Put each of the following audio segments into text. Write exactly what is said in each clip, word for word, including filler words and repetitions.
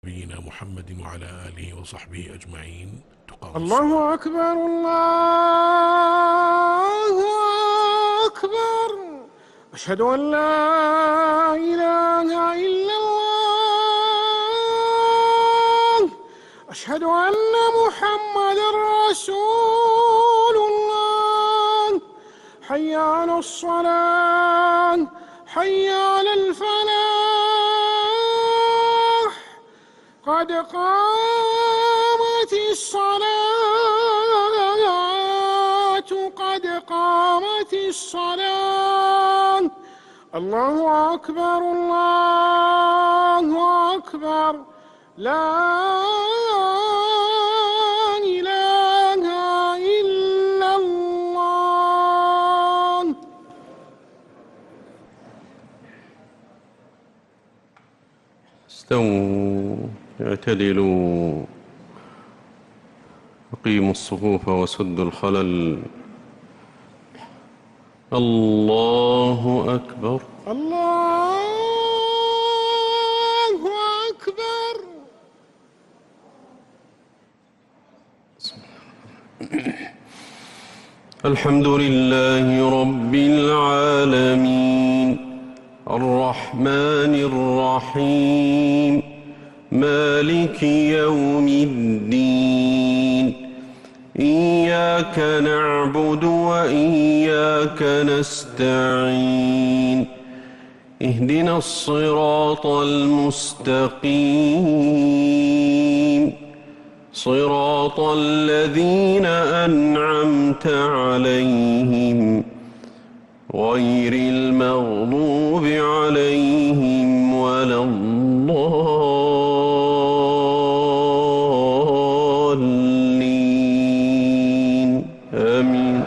نبينا محمد وعلى آله وصحبه أجمعين. تقام الله أكبر الله أكبر. أشهد أن لا إله إلا الله. أشهد أن محمدا رسول الله. حي على الصلاة، حي على الفلاح، قد قامت الصلاة، قد قامت الصلاة. الله أكبر الله أكبر. لا إله إلا الله. استووا اعتدلوا، أقيموا الصفوف وسدوا الخلل. الله أكبر الله أكبر. الحمد لله رب العالمين، الرحمن الرحيم، مالك يوم الدين. إياك نعبد وإياك نستعين. اهدنا الصراط المستقيم، صراط الذين أنعمت عليهم غير المغضوب عليهم ولا الضالين. آمين.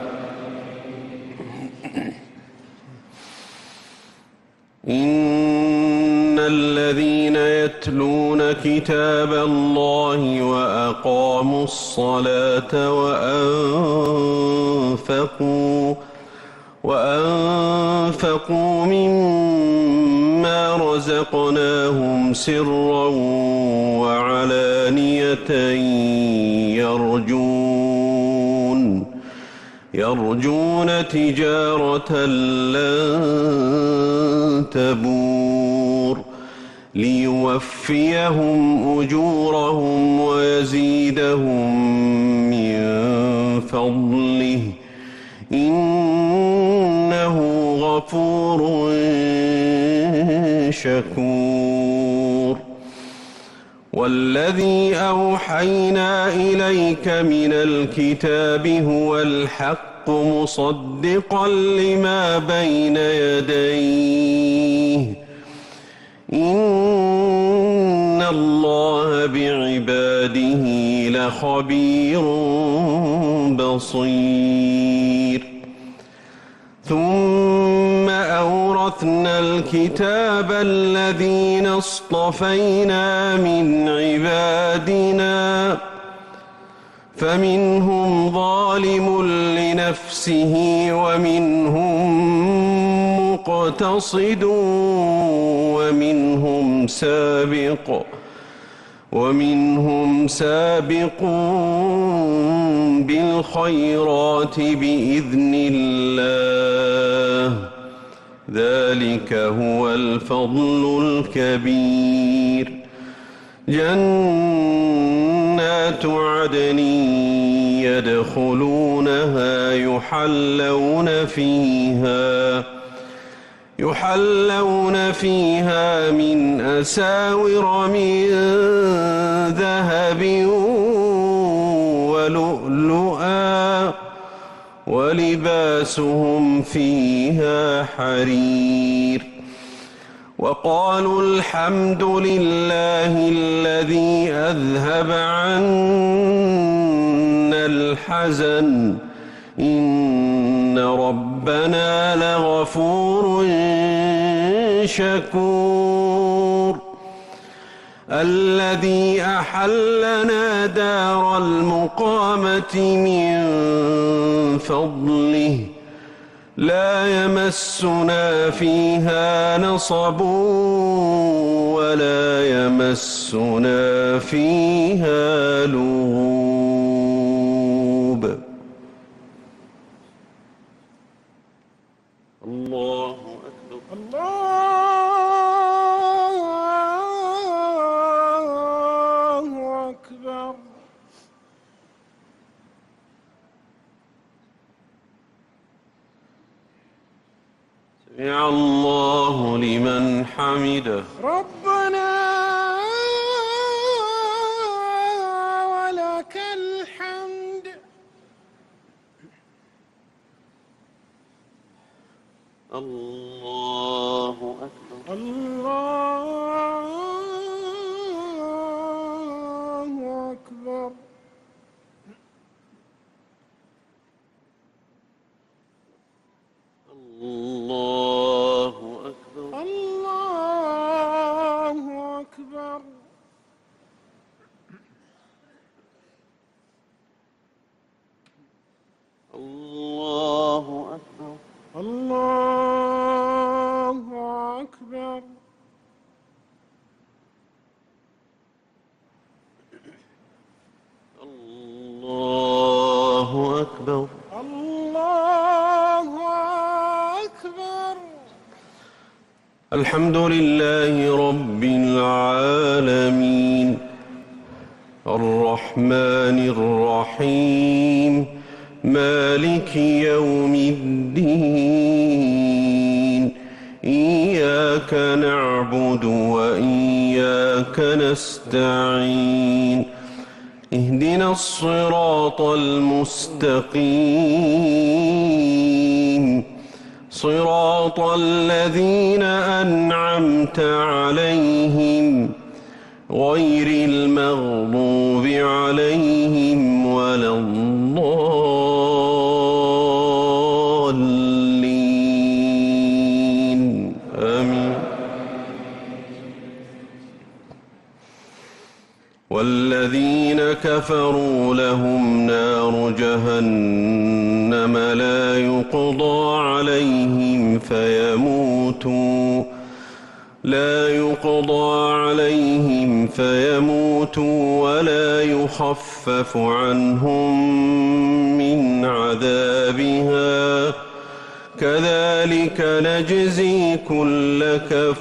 إن الذين يتلون كتاب الله وأقاموا الصلاة وأنفقوا وأنفقوا مما رزقناهم سرا وعلانية يرجون يرجون تجارة لن تبور ليوفيهم أجورهم ويزيدهم من فضله إنه غفور شكور. والذي أوحينا إليك من الكتاب هو الحق مصدقا لما بين يديه. إن الله بعباده لخبير بصير. ثم أورثنا الكتاب الذين اصطفينا من عبادنا فمنهم ظالم لنفسه ومنهم مقتصد ومنهم سابق ومنهم سابق بالخيرات بإذن الله. ذلك هو الفضل الكبير. جنات عدن يدخلونها يحلون فيها يحلون فيها من أساور من ذهب ولؤلؤا ولباسهم فيها حرير. وقالوا الحمد لله الذي أذهب عنا الحزن إن ربنا لغفور شكور. الذي أحلنا دار المقامة من فضله لا يمسنا فيها نصب ولا يمسنا فيها لغوب. الله أكبر. الله أكبر. سمع الله لمن حمده. ربنا ولك الحمد. الله أكبر. الله أكبر. الله أكبر. الله أكبر. الله أكبر. الله أكبر. الله أكبر. الله أكبر. الحمد لله رب العالمين الرحمن الرحيم مالك يوم الدين إياك نعبد وإياك نستعين اهدنا الصراط المستقيم صراط الذين أنعمت عليهم غير المغضوب عليهم ولا الضالين آمين. والذين كفروا لهم نار جهنم لا يقضى عليهم فيموتوا لا يقضى عليهم فيموتوا ولا يخفف عنهم من عذابها كذلك نجزي كل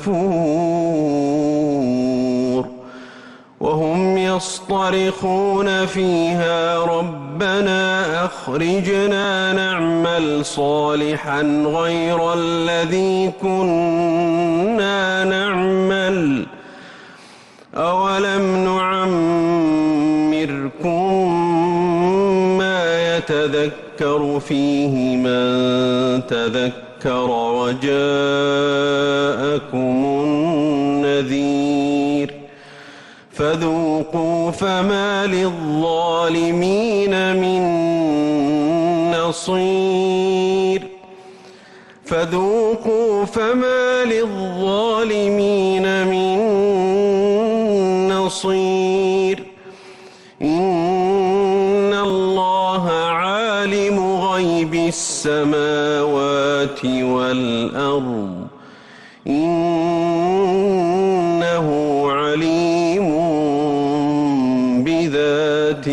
كفور. وهم يصطرخون فيها ربنا أخرجنا نعمل صالحا غير الذي كنا نعمل أولم نعمركم ما يتذكر فيه من تذكر وجاءكم النذير فذوقوا فما للظالمين من نصير فذوقوا فما للظالمين من نصير. إن الله عالم غيب السماوات والأرض إنه عليم بذات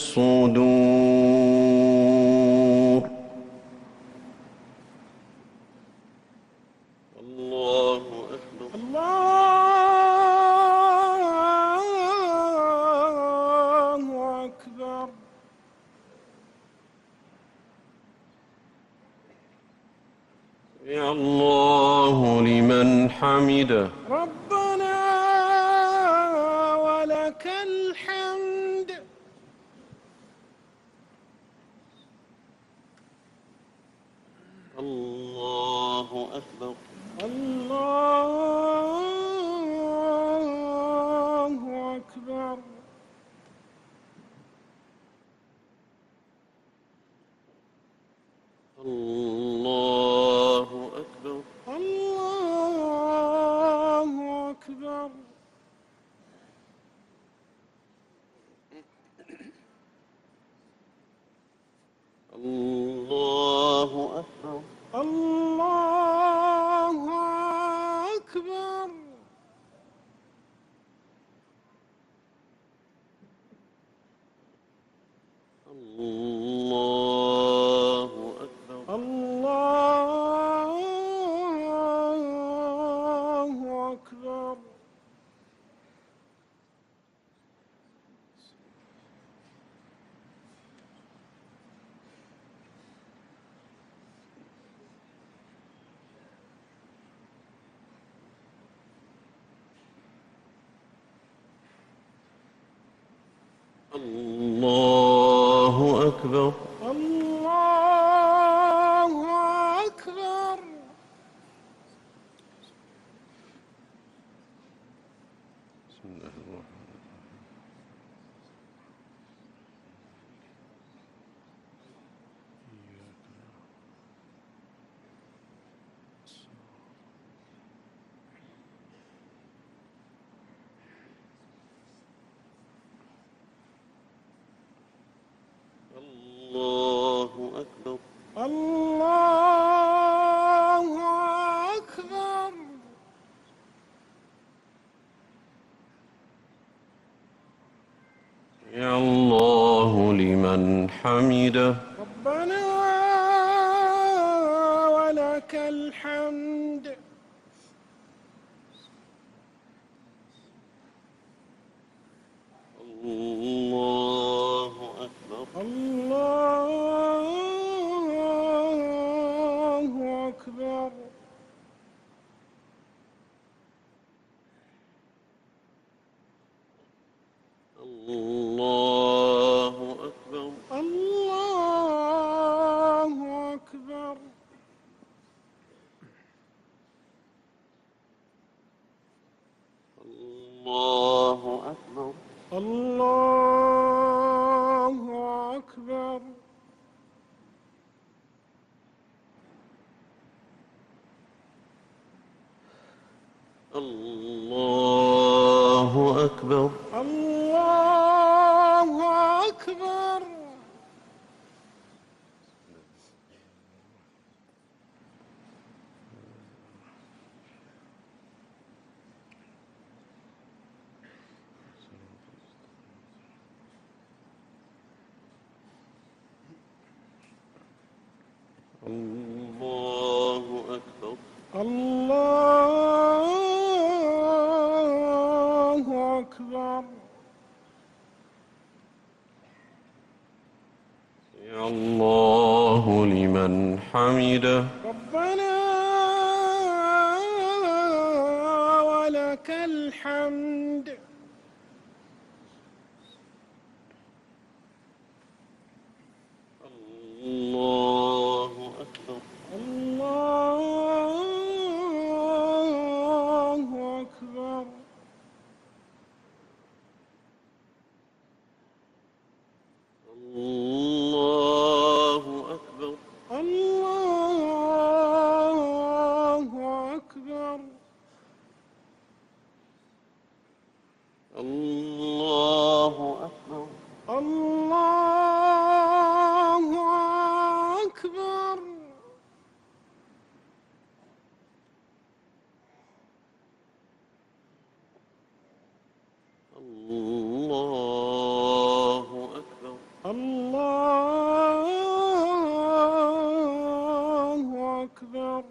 الصدور. الله أكبر. الله أكبر. سمع الله لمن حمده. ربنا ولك الحمد. الله أكبر. الله أكبر. الله أكبر. الله أكبر. الله أكبر. الله الله أكبر. الله أكبر. الله أكبر. الله أكبر. بسم الله الرحمن الله أكبر. الله أكبر. يا الله لمن حمده. ربنا ولك الحمد. الله أكبر. الله أكبر. الله أكبر. الله أكبر. الله أكبر. الله أكبر. الله أكبر. الله أكبر. الله أكبر. الله أكبر. يا الله لمن حمده. ربنا ولك الحمد. الله أكبر. الله أكبر. الله أكبر. الله أكبر. الله أكبر. الله أكبر. الله أكبر. الله أكبر.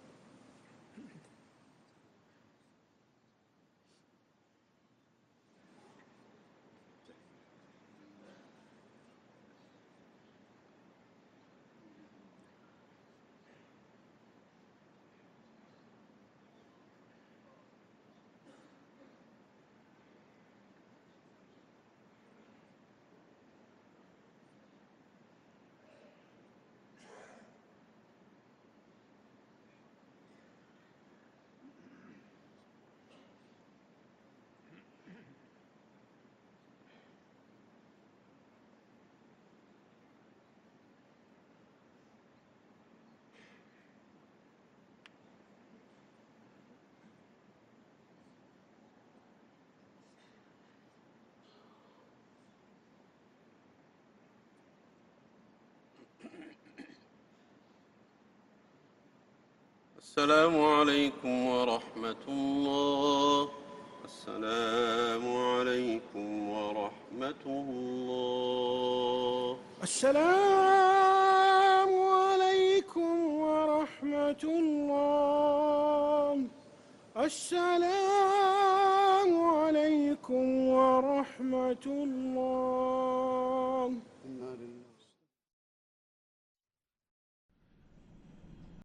السلام عليكم ورحمة الله. السلام عليكم ورحمة الله. السلام عليكم ورحمة الله. السلام عليكم ورحمة الله.